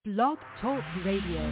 Blog Talk Radio.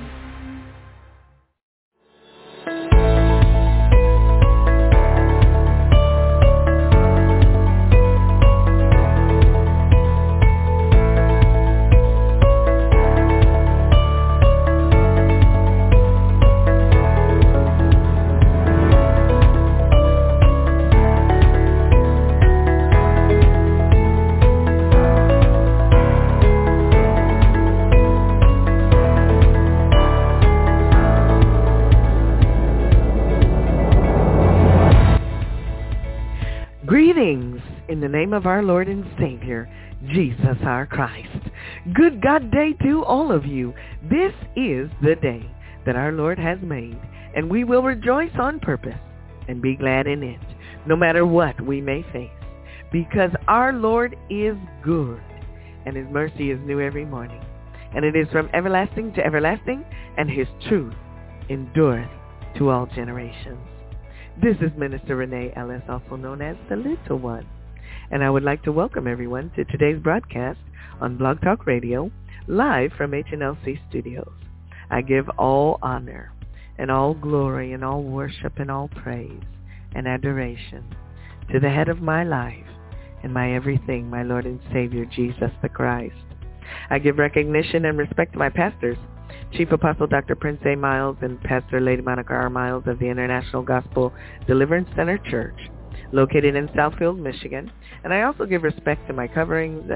Greetings in the name of our Lord and Savior, Jesus our Christ. Good God day to all of you. This is the day that our Lord has made, and we will rejoice on purpose and be glad in it, no matter what we may face, because our Lord is good, and his mercy is new every morning, and it is from everlasting to everlasting, and his truth endureth to all generations. This is Minister Renee Ellis, also known as the Little One, and I would like to welcome everyone to today's broadcast on Blog Talk Radio, live from HNLC Studios. I give all honor and all glory and all worship and all praise and adoration to the head of my life and my everything, my Lord and Savior, Jesus the Christ. I give recognition and respect to my pastors, Chief Apostle Dr. Prince A. Miles and Pastor Lady Monica R. Miles of the International Gospel Deliverance Center Church, located in Southfield, Michigan. And I also give respect to my coverings,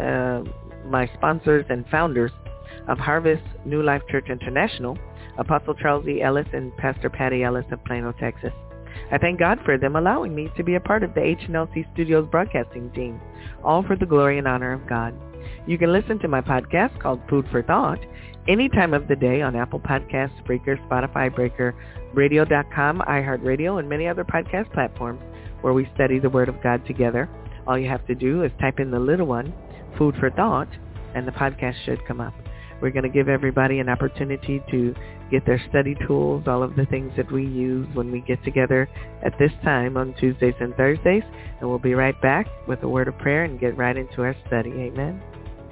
my sponsors and founders of Harvest New Life Church International, Apostle Charles E. Ellis and Pastor Patty Ellis of Plano, Texas. I thank God for them allowing me to be a part of the HNLC Studios broadcasting team, all for the glory and honor of God. You can listen to my podcast called Food for Thought any time of the day on Apple Podcasts, Spreaker, Spotify, Breaker, Radio.com, iHeartRadio, and many other podcast platforms where we study the Word of God together. All you have to do is type in the little one, Food for Thought, and the podcast should come up. We're going to give everybody an opportunity to get their study tools, all of the things that we use when we get together at this time on Tuesdays and Thursdays. And we'll be right back with a word of prayer and get right into our study. Amen.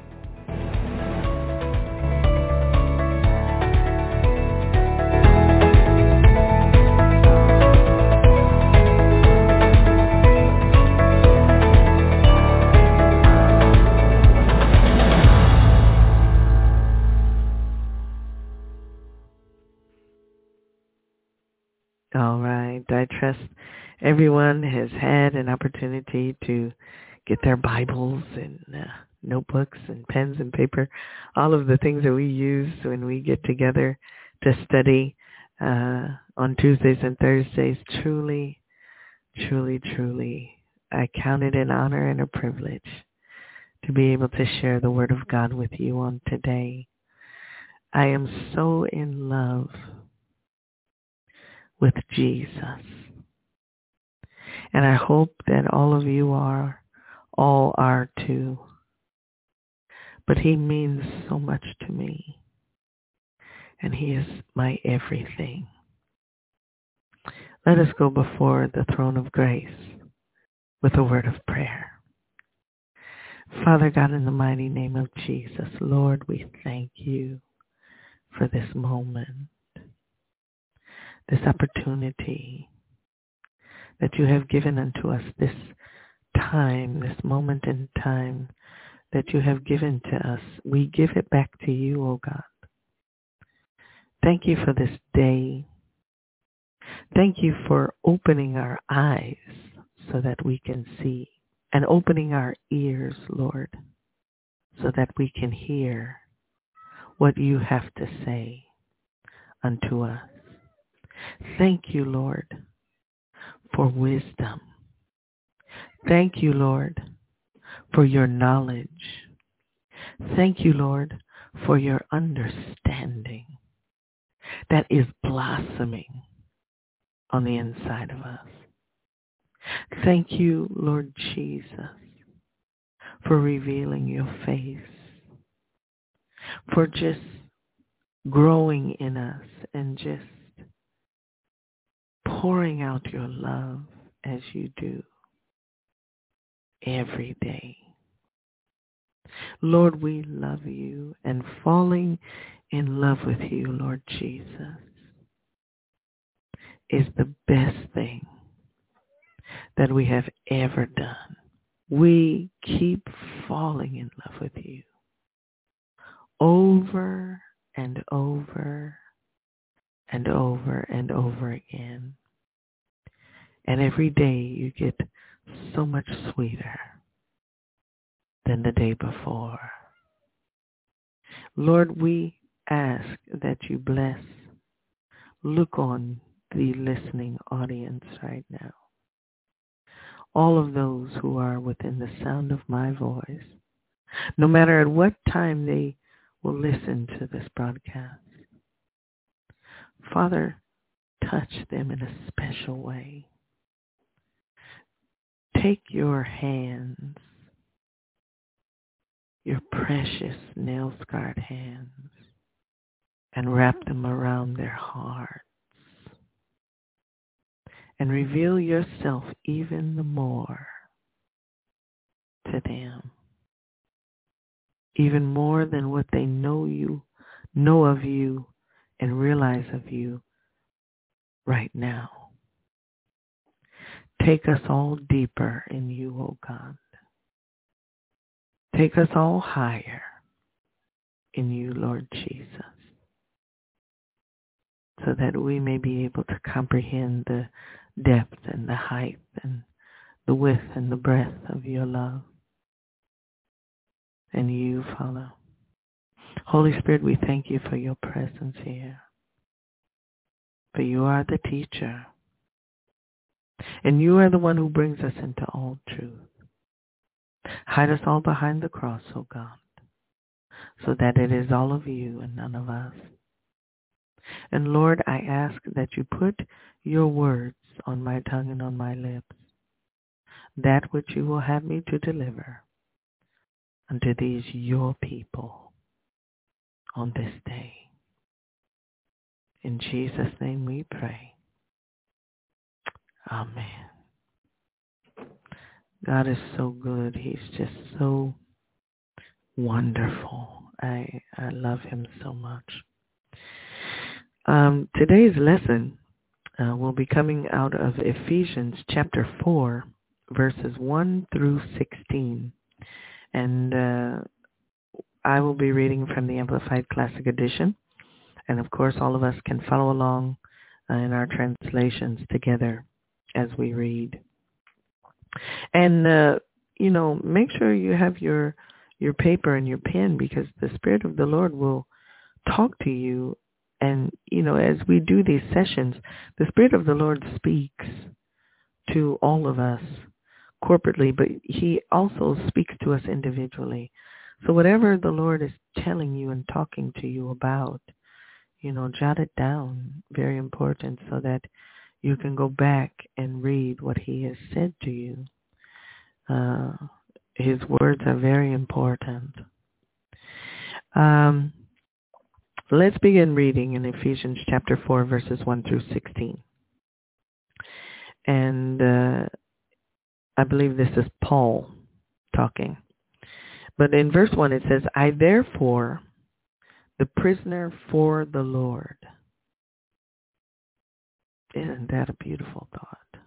All right. I trust everyone has had an opportunity to get their Bibles and notebooks and pens and paper, all of the things that we use when we get together to study on Tuesdays and Thursdays. Truly, truly, truly, I count it an honor and a privilege to be able to share the Word of God with you on today. I am so in love with Jesus. And I hope that all of you all are too. But he means so much to me. And he is my everything. Let us go before the throne of grace with a word of prayer. Father God, in the mighty name of Jesus, Lord, we thank you for this moment, this opportunity that you have given unto us, this time, this moment in time that you have given to us. We give it back to you, O God. Thank you for this day. Thank you for opening our eyes so that we can see, and opening our ears, Lord, so that we can hear what you have to say unto us. Thank you, Lord, for wisdom. Thank you, Lord, for your knowledge. Thank you, Lord, for your understanding that is blossoming on the inside of us. Thank you, Lord Jesus, for revealing your face, for just growing in us and just pouring out your love as you do every day. Lord, we love you, and falling in love with you, Lord Jesus, is the best thing that we have ever done. We keep falling in love with you over and over and over and over again. And every day you get so much sweeter than the day before. Lord, we ask that you bless, look on the listening audience right now. All of those who are within the sound of my voice, no matter at what time they will listen to this broadcast. Father, touch them in a special way. Take your hands, your precious nail-scarred hands, and wrap them around their hearts. And reveal yourself even the more to them. Even more than what they know of you, and realize of you right now. Take us all deeper in you, O God. Take us all higher in you, Lord Jesus, so that we may be able to comprehend the depth and the height and the width and the breadth of your love. And you, Father. Holy Spirit, we thank you for your presence here. For you are the teacher. And you are the one who brings us into all truth. Hide us all behind the cross, O God, so that it is all of you and none of us. And Lord, I ask that you put your words on my tongue and on my lips, that which you will have me to deliver unto these your people on this day. In Jesus' name we pray. Amen. God is so good. He's just so wonderful. I love him so much. Today's lesson will be coming out of Ephesians chapter 4, verses 1 through 16. And I will be reading from the Amplified Classic Edition. And of course, all of us can follow along in our translations together as we read. And, make sure you have your paper and your pen, because the Spirit of the Lord will talk to you. And, as we do these sessions, the Spirit of the Lord speaks to all of us corporately, but he also speaks to us individually. So whatever the Lord is telling you and talking to you about, jot it down. Very important, so that you can go back and read what he has said to you. His words are very important. Let's begin reading in Ephesians chapter 4, verses 1 through 16. And I believe this is Paul talking. But in verse 1 it says, I therefore, the prisoner for the Lord. Isn't that a beautiful thought?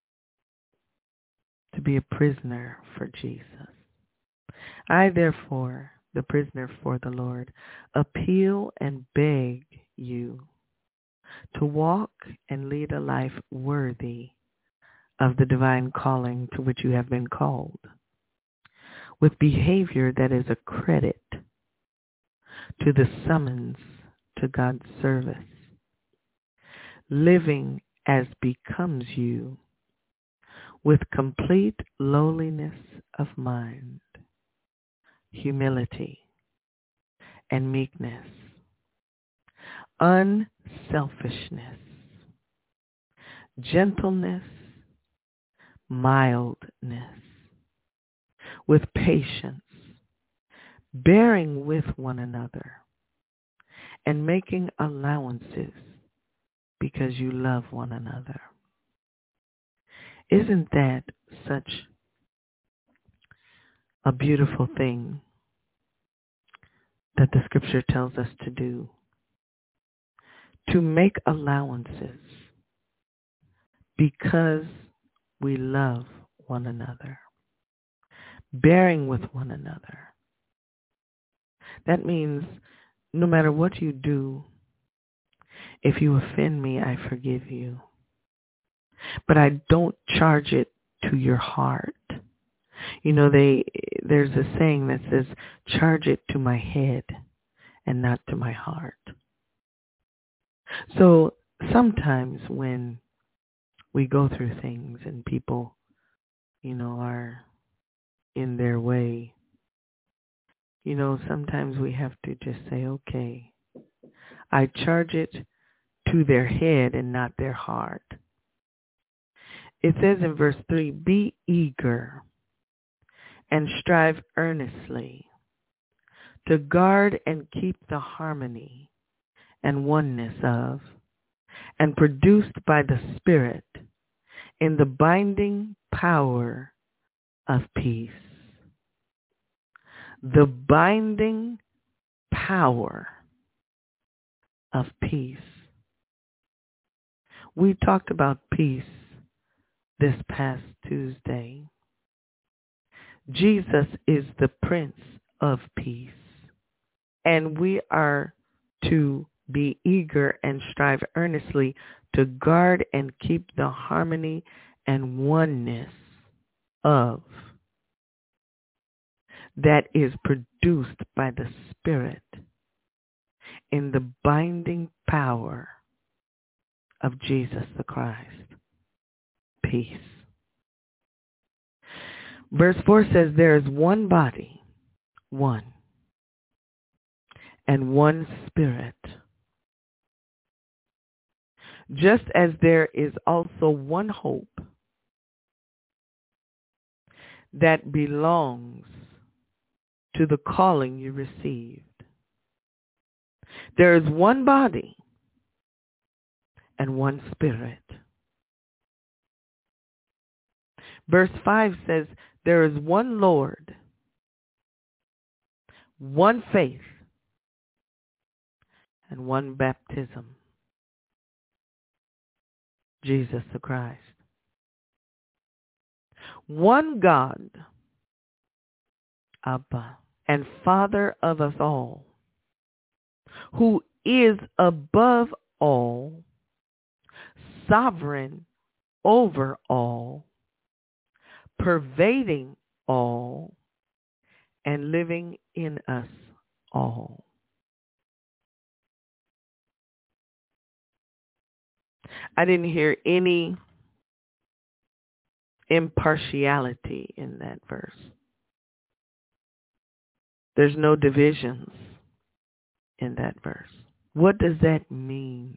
To be a prisoner for Jesus. I therefore, the prisoner for the Lord, appeal and beg you to walk and lead a life worthy of the divine calling to which you have been called, with behavior that is a credit to the summons to God's service, living as becomes you, with complete lowliness of mind, humility, and meekness, unselfishness, gentleness, mildness, with patience, bearing with one another, and making allowances because you love one another. Isn't that such a beautiful thing that the scripture tells us to do, to make allowances because we love one another, bearing with one another. That means no matter what you do, if you offend me, I forgive you. But I don't charge it to your heart. You know, there's a saying that says, charge it to my head and not to my heart. So sometimes when we go through things and people, are in their way, sometimes we have to just say, okay, I charge it to their head and not their heart. It says in verse 3, be eager and strive earnestly to guard and keep the harmony and oneness of, and produced by the Spirit in the binding power of peace. The binding power of peace. We talked about peace this past Tuesday. Jesus is the Prince of Peace, and we are to be eager and strive earnestly to guard and keep the harmony and oneness of that is produced by the Spirit in the binding power of Jesus the Christ. Peace. Verse 4 says, there is one body, one, and one Spirit. Just as there is also one hope that belongs to the calling you received. There is one body and one Spirit. Verse 5 says, there is one Lord, one faith, and one baptism. Jesus the Christ. One God, Abba, and Father of us all, who is above all, sovereign over all, pervading all, and living in us all. I didn't hear any impartiality in that verse. There's no divisions in that verse. What does that mean?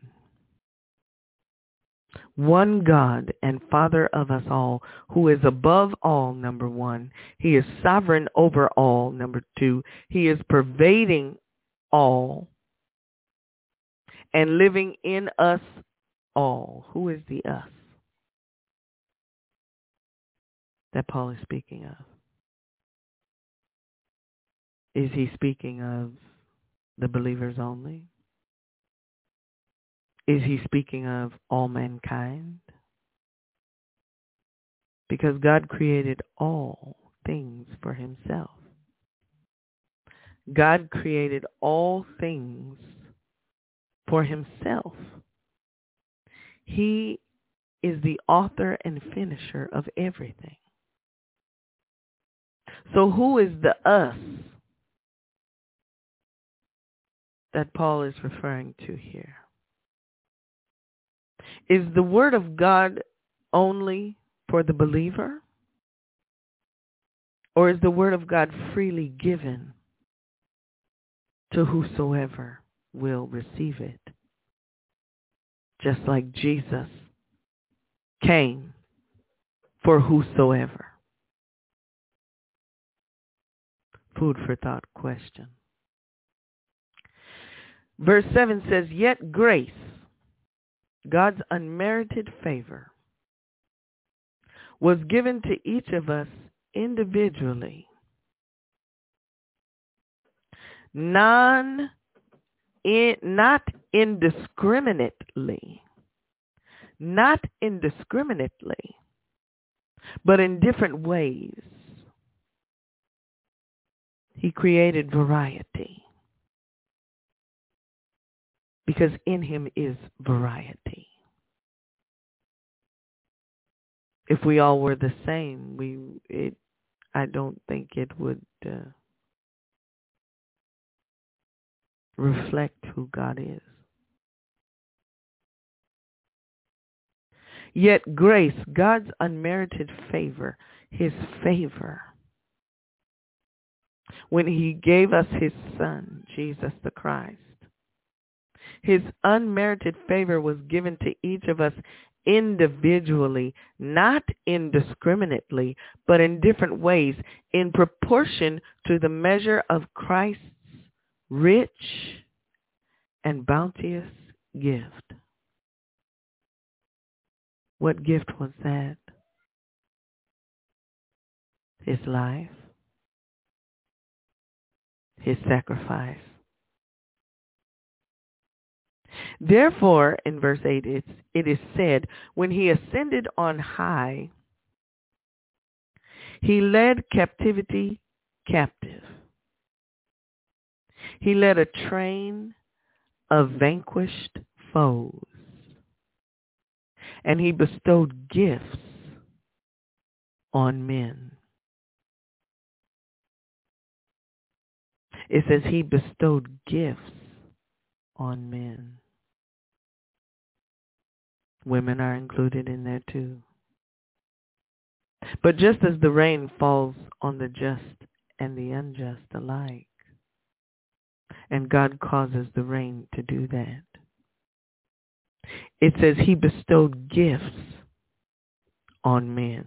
One God and Father of us all, who is above all, number one. He is sovereign over all, number two. He is pervading all and living in us all. Who is the us that Paul is speaking of? Is he speaking of the believers only? Is he speaking of all mankind? Because God created all things for himself. God created all things for himself. He is the author and finisher of everything. So who is the us that Paul is referring to here? Is the word of God only for the believer? Or is the word of God freely given to whosoever will receive it? Just like Jesus came for whosoever. Food for thought question. Verse 7 says, yet grace, God's unmerited favor, was given to each of us individually, not indiscriminately, not indiscriminately, but in different ways. He created variety because in him is variety. If we all were the same, I don't think it would reflect who God is. Yet grace, God's unmerited favor, his favor, when he gave us his Son, Jesus the Christ, his unmerited favor was given to each of us individually, not indiscriminately, but in different ways, in proportion to the measure of Christ's rich and bounteous gift. What gift was that? His life, his sacrifice. Therefore, in verse 8, it is said, when he ascended on high, he led captivity captive. He led a train of vanquished foes. And he bestowed gifts on men. It says he bestowed gifts on men. Women are included in there too. But just as the rain falls on the just and the unjust alike, and God causes the rain to do that, it says he bestowed gifts on men.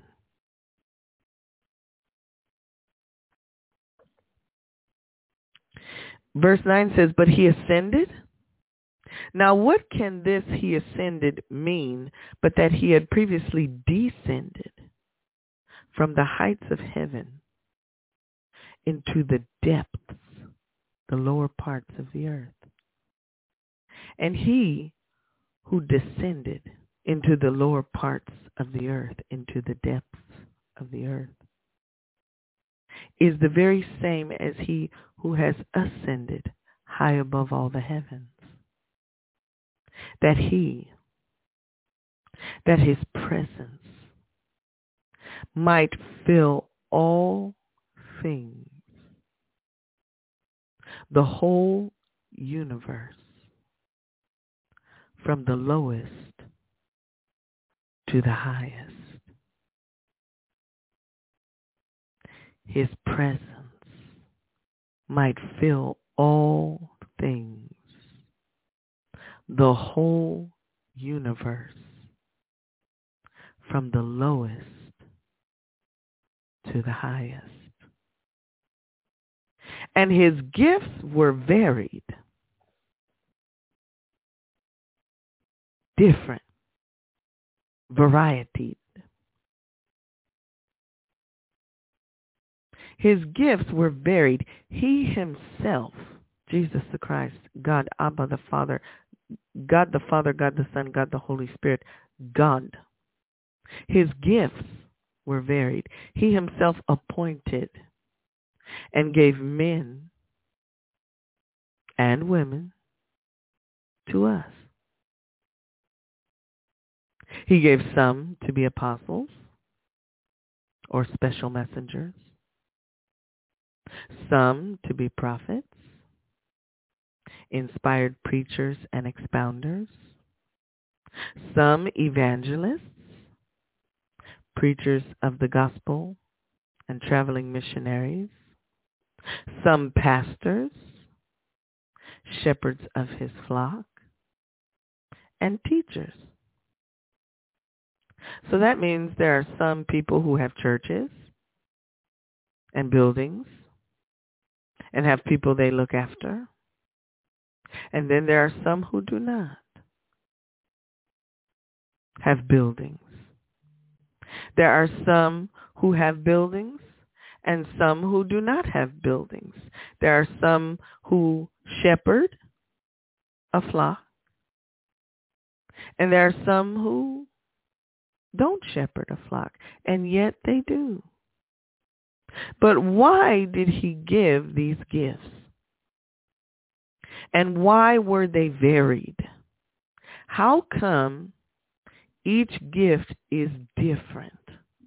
Verse 9 says, but he ascended. Now what can this he ascended mean but that he had previously descended from the heights of heaven into the depths, the lower parts of the earth? And he who descended into the lower parts of the earth, into the depths of the earth, is the very same as he who has ascended high above all the heavens, that his presence might fill all things, the whole universe, from the lowest to the highest. His presence might fill all things, the whole universe, from the lowest to the highest. And his gifts were varied, different, variety. His gifts were varied. He himself, Jesus the Christ, God, Abba the Father, God the Father, God the Son, God the Holy Spirit, God. His gifts were varied. He himself appointed and gave men and women to us. He gave some to be apostles or special messengers, some to be prophets, inspired preachers and expounders, some evangelists, preachers of the gospel and traveling missionaries, some pastors, shepherds of his flock, and teachers. So that means there are some people who have churches and buildings and have people they look after. And then there are some who do not have buildings. There are some who have buildings and some who do not have buildings. There are some who shepherd a flock, and there are some who don't shepherd a flock, and yet they do. But why did he give these gifts? And why were they varied? How come each gift is different?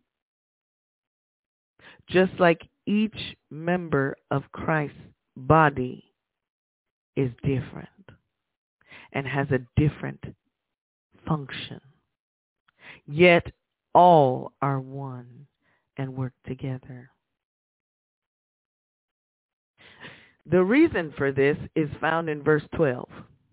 Just like each member of Christ's body is different and has a different function. Yet all are one and work together. The reason for this is found in verse 12,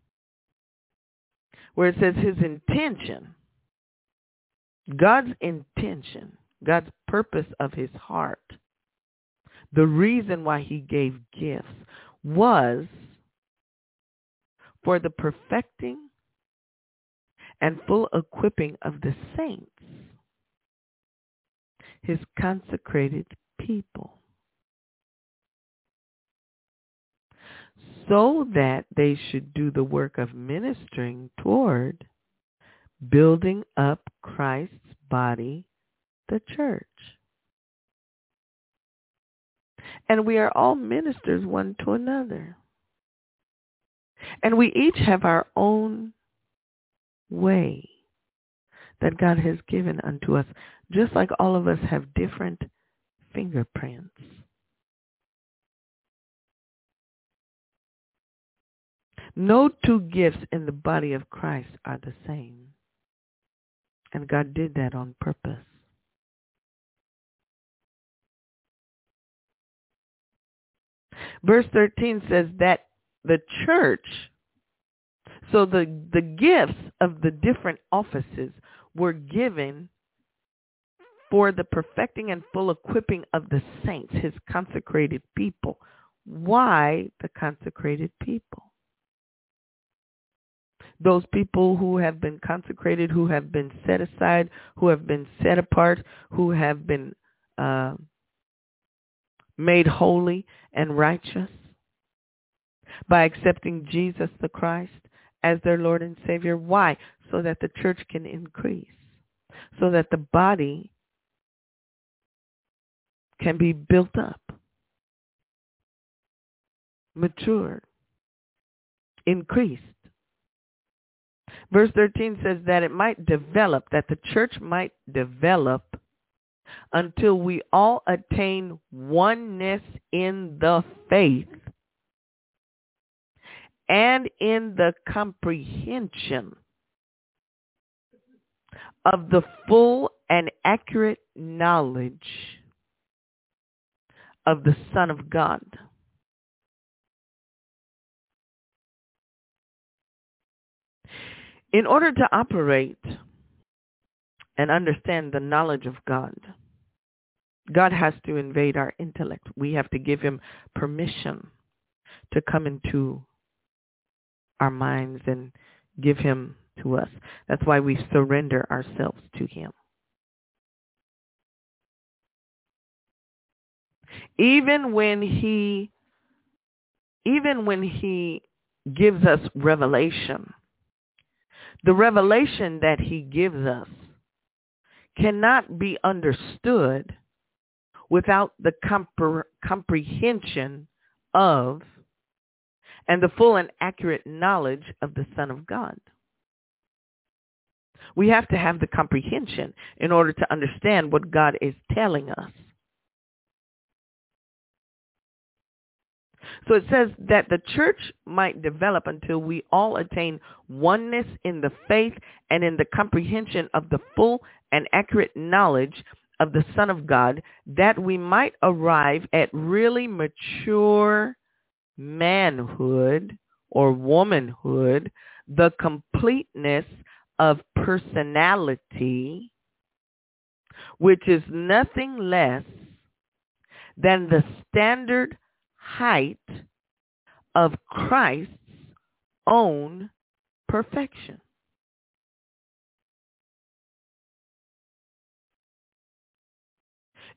where it says his intention, God's intention, God's purpose of his heart, the reason why he gave gifts was for the perfecting and full equipping of the saints, his consecrated people, so that they should do the work of ministering toward building up Christ's body, the church. And we are all ministers one to another. And we each have our own way that God has given unto us, just like all of us have different fingerprints. No two gifts in the body of Christ are the same. And God did that on purpose. Verse 13 says that the church, so the gifts of the different offices were given for the perfecting and full equipping of the saints, his consecrated people. Why the consecrated people? Those people who have been consecrated, who have been set aside, who have been set apart, who have been made holy and righteous by accepting Jesus the Christ as their Lord and Savior. Why? So that the church can increase, so that the body can be built up, matured, increased. Verse 13 says that it might develop, that the church might develop until we all attain oneness in the faith and in the comprehension of the full and accurate knowledge of the Son of God. In order to operate and understand the knowledge of God, God has to invade our intellect. We have to give him permission to come into our minds and give him to us. That's why we surrender ourselves to him. Even when he gives us revelation, the revelation that he gives us cannot be understood without the comprehension of and the full and accurate knowledge of the Son of God. We have to have the comprehension in order to understand what God is telling us. So it says that the church might develop until we all attain oneness in the faith and in the comprehension of the full and accurate knowledge of the Son of God, that we might arrive at really mature manhood or womanhood, the completeness of personality, which is nothing less than the standard height of Christ's own perfection.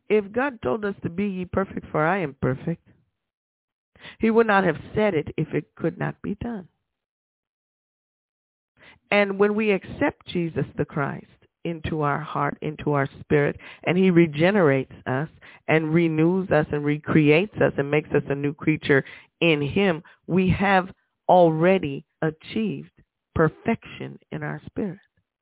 If God told us to be ye perfect, for I am perfect, he would not have said it if it could not be done. And when we accept Jesus the Christ into our heart, into our spirit, and he regenerates us and renews us and recreates us and makes us a new creature in him, we have already achieved perfection in our spirit.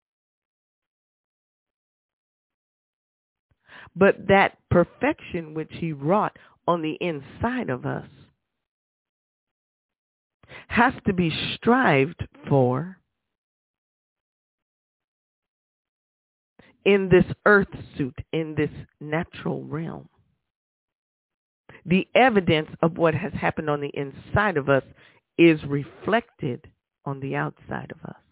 But that perfection which he wrought on the inside of us has to be strived for in this earth suit, in this natural realm. The evidence of what has happened on the inside of us is reflected on the outside of us.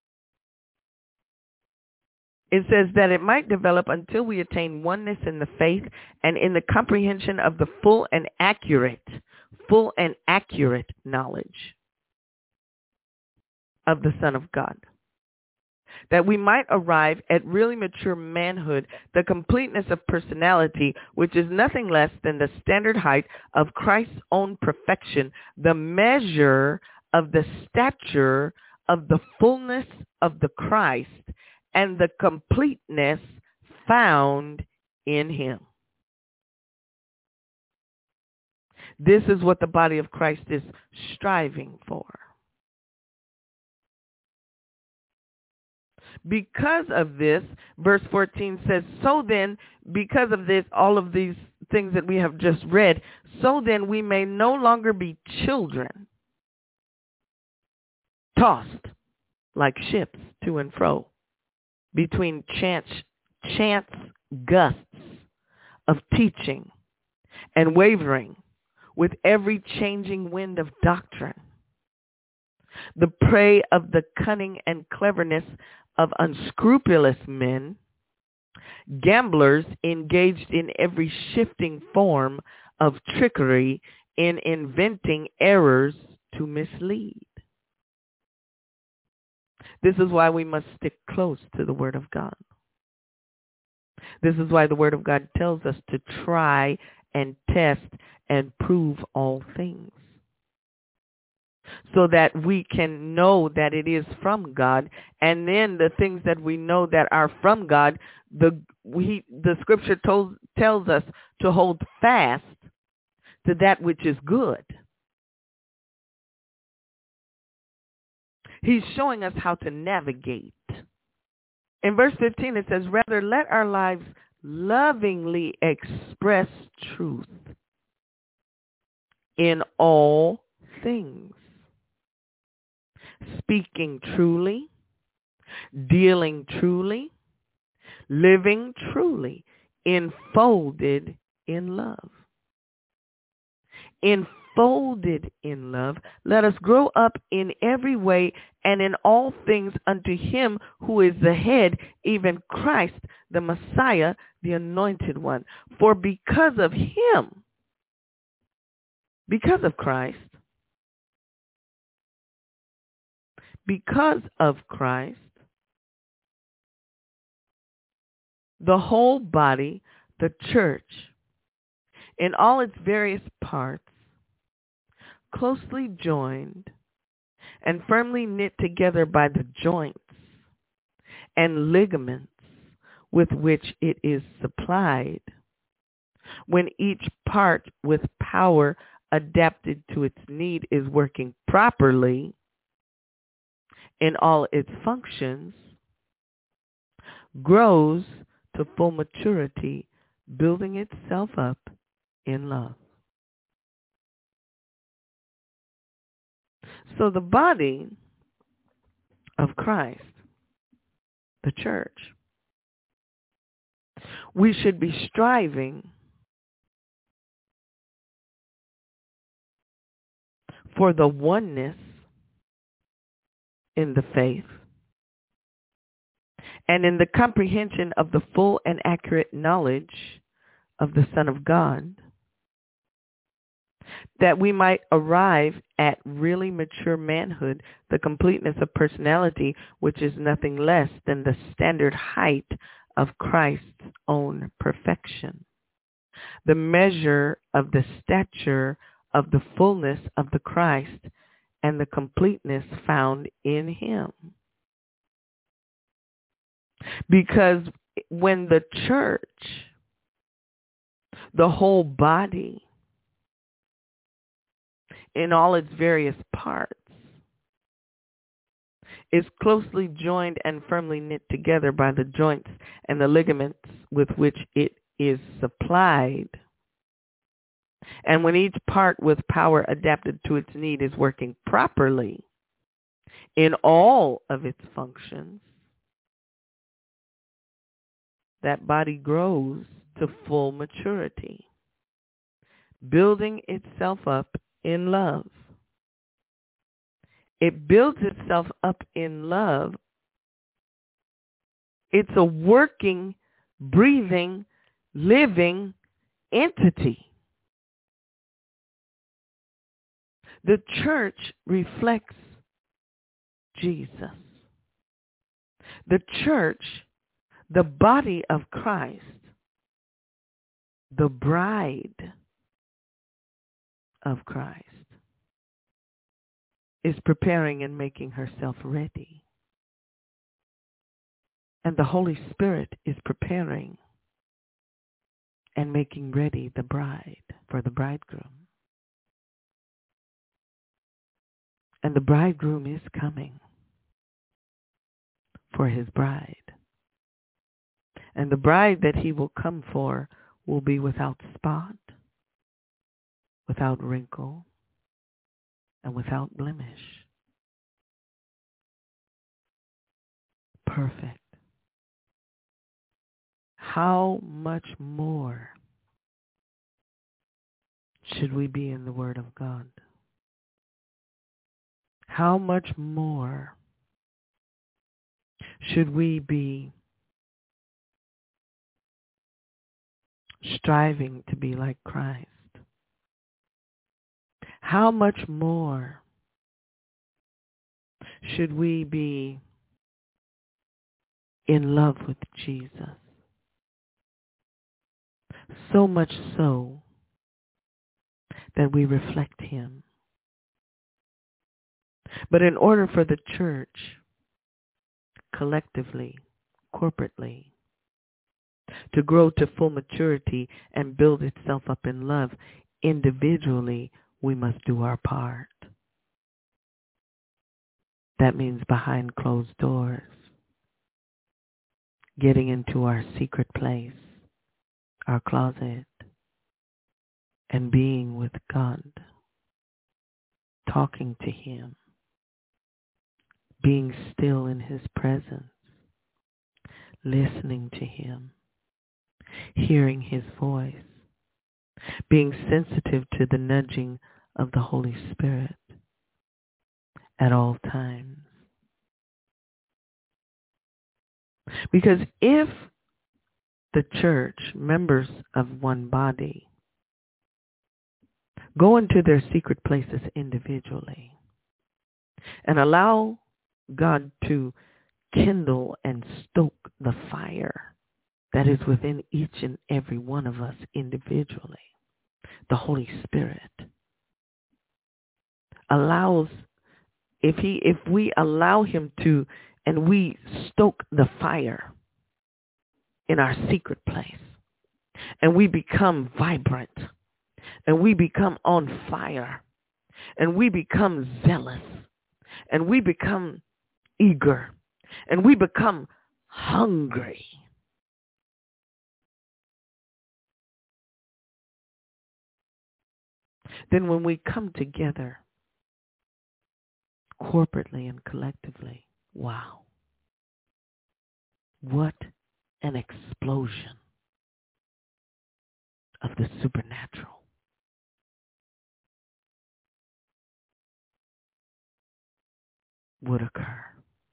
It says that it might develop until we attain oneness in the faith and in the comprehension of the full and accurate knowledge of the Son of God. That we might arrive at really mature manhood, the completeness of personality, which is nothing less than the standard height of Christ's own perfection, the measure of the stature of the fullness of the Christ, and the completeness found in him. This is what the body of Christ is striving for. Because of this, verse 14 says, so then, because of this, all of these things that we have just read, so then we may no longer be children, tossed like ships to and fro between chance gusts of teaching and wavering with every changing wind of doctrine, the prey of the cunning and cleverness of unscrupulous men, gamblers engaged in every shifting form of trickery in inventing errors to mislead. This is why we must stick close to the Word of God. This is why the Word of God tells us to try and test and prove all things, so that we can know that it is from God. And then the things that we know that are from God, the scripture tells us to hold fast to that which is good. He's showing us how to navigate. In verse 15 it says, rather let our lives lovingly express truth in all things, speaking truly, dealing truly, living truly, enfolded in love. Enfolded in love, let us grow up in every way and in all things unto him who is the head, even Christ, the Messiah, the Anointed One. For because of him, because of Christ, because of Christ, the whole body, the church, in all its various parts, closely joined and firmly knit together by the joints and ligaments with which it is supplied, when each part with power adapted to its need is working properly in all its functions, grows to full maturity, building itself up in love. So the body of Christ, the church, we should be striving for the oneness in the faith and in the comprehension of the full and accurate knowledge of the Son of God, that we might arrive at really mature manhood, the completeness of personality, which is nothing less than the standard height of Christ's own perfection. the measure of the stature of the fullness of the Christ and the completeness found in him. Because when the church, the whole body, in all its various parts, is closely joined and firmly knit together by the joints and the ligaments with which it is supplied, and when each part with power adapted to its need is working properly in all of its functions, that body grows to full maturity, building itself up in love. It builds itself up in love. It's a working, breathing, living entity. The church reflects Jesus. The church, the body of Christ, the bride of Christ, is preparing and making herself ready. And the Holy Spirit is preparing and making ready the bride for the bridegroom. And the bridegroom is coming for his bride. And the bride that he will come for will be without spot, without wrinkle, and without blemish. Perfect. How much more should we be in the Word of God? How much more should we be striving to be like Christ? How much more should we be in love with Jesus? So much so that we reflect him. But in order for the church, collectively, corporately, to grow to full maturity and build itself up in love, individually, we must do our part. That means behind closed doors, getting into our secret place, our closet, and being with God, talking to him, being still in his presence, listening to him, hearing his voice, being sensitive to the nudging of the Holy Spirit at all times. Because if the church, members of one body, go into their secret places individually and allow God to kindle and stoke the fire that is within each and every one of us individually, the Holy Spirit allows, if we allow him to, and we stoke the fire in our secret place, and we become vibrant, and we become on fire, and we become zealous, and we become eager, and we become hungry, then when we come together corporately and collectively, wow, what an explosion of the supernatural would occur.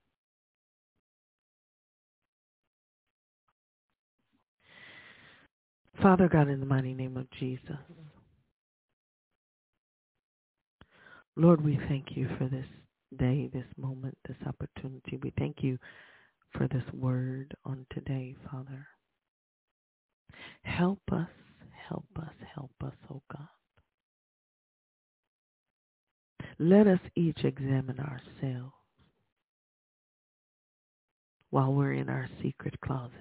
Father God, in the mighty name of Jesus, Lord, we thank you for this day, this moment, this opportunity. We thank you for this word on today, Father. Help us, oh God. Let us each examine ourselves while we're in our secret closet.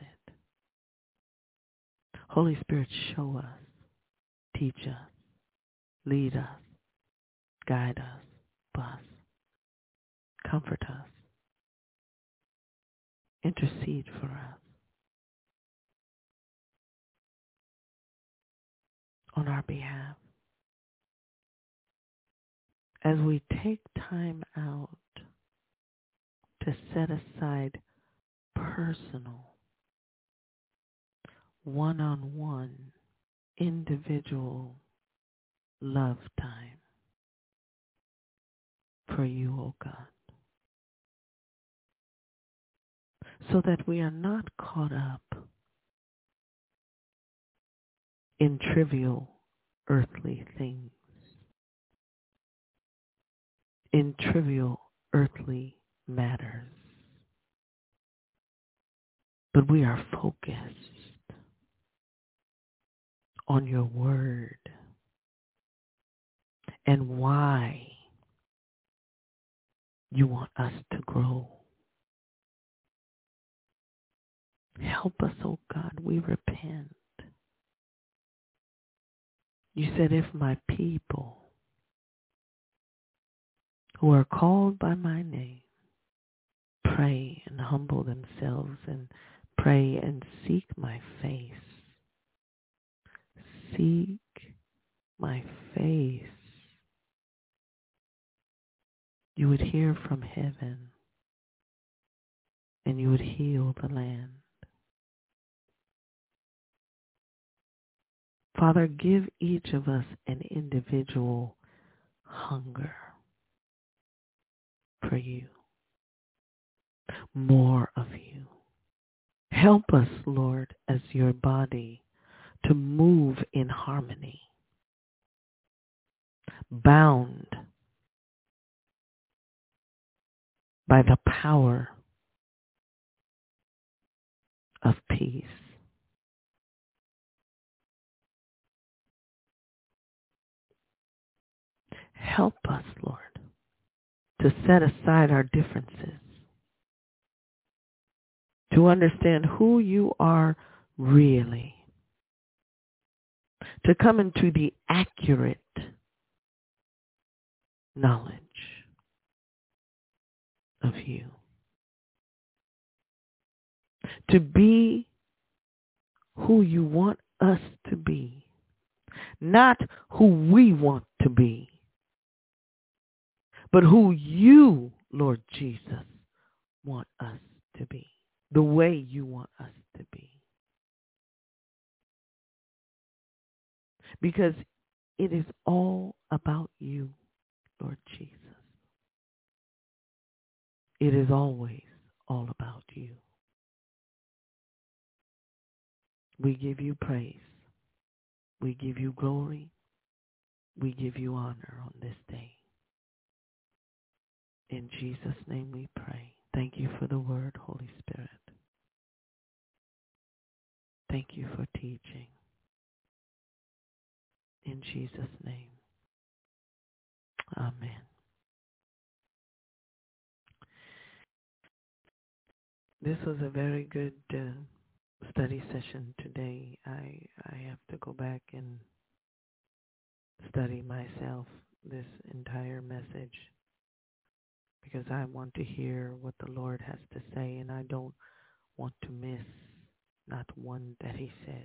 Holy Spirit, show us, teach us, lead us, guide us, bless, comfort us, intercede for us on our behalf. As we take time out to set aside personal, one-on-one, individual love time for you, O God, so that we are not caught up in trivial earthly things, in trivial earthly matters, but we are focused on your word and why you want us to grow. Help us, oh God, we repent. You said, if my people who are called by my name pray and humble themselves and pray and seek my face, seek my face, you would hear from heaven and you would heal the land. Father, give each of us an individual hunger for you, more of you. Help us, Lord, as your body to move in harmony, bound by the power of peace. Help us, Lord, to set aside our differences, to understand who you are really, to come into the accurate knowledge of you, to be who you want us to be, not who we want to be, but who you, Lord Jesus, want us to be, the way you want us to be. Because it is all about you, Lord Jesus. It is always all about you. We give you praise. We give you glory. We give you honor on this day. In Jesus' name we pray. Thank you for the word, Holy Spirit. Thank you for teaching. In Jesus' name. Amen. This was a very good study session today. I have to go back and study myself this entire message because I want to hear what the Lord has to say, and I don't want to miss not one that he says.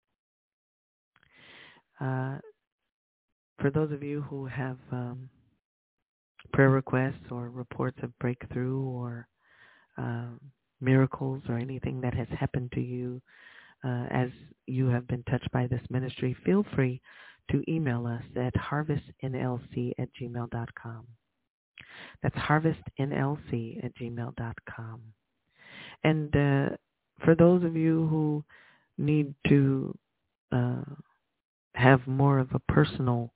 For those of you who have prayer requests or reports of breakthrough or miracles or anything that has happened to you as you have been touched by this ministry, feel free to email us at harvestnlc@gmail.com. That's harvestnlc@gmail.com. And for those of you who need to have more of a personal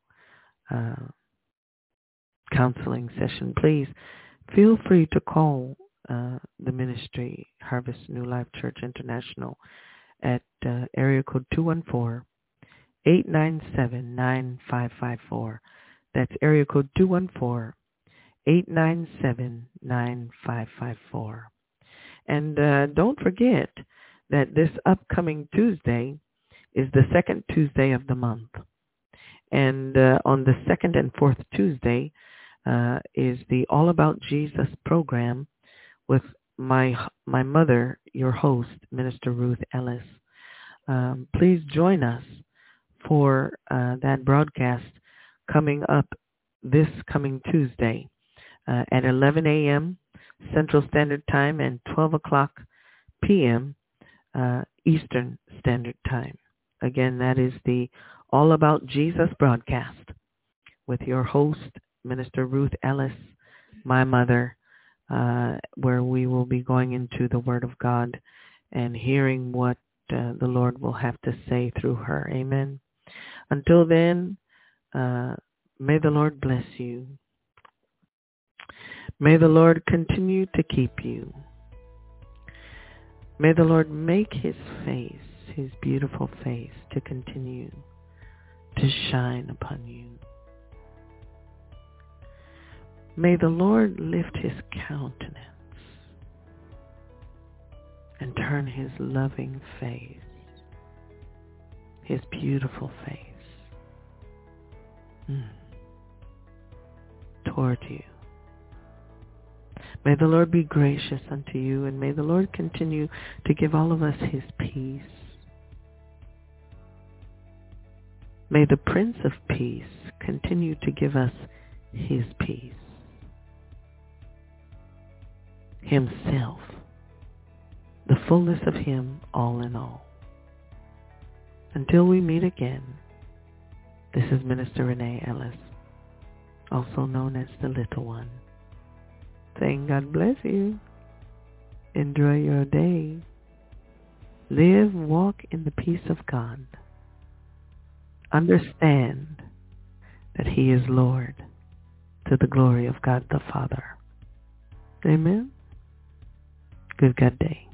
counseling session, please feel free to call the ministry, Harvest New Life Church International, at area code 897-9554. That's area code 214-897-9554. And don't forget that this upcoming Tuesday is the second Tuesday of the month. And on the second and fourth Tuesday is the All About Jesus program with my mother, your host, Minister Ruth Ellis. Please join us for that broadcast coming up this coming Tuesday at 11 a.m. Central Standard Time and 12 o'clock p.m. Eastern Standard Time. Again, that is the All About Jesus broadcast with your host, Minister Ruth Ellis, my mother, where we will be going into the Word of God and hearing what the Lord will have to say through her. Amen. Until then, may the Lord bless you. May the Lord continue to keep you. May the Lord make his face, his beautiful face, to continue to shine upon you. May the Lord lift his countenance and turn his loving face, his beautiful face, toward you. May the Lord be gracious unto you, and may the Lord continue to give all of us his peace. May the Prince of Peace continue to give us his peace, himself, the fullness of him, all in all. Until we meet again, this is Minister Renee Ellis, also known as the Little One, saying God bless you. Enjoy your day. Live, walk in the peace of God. Understand that he is Lord, to the glory of God the Father. Amen. Good God day.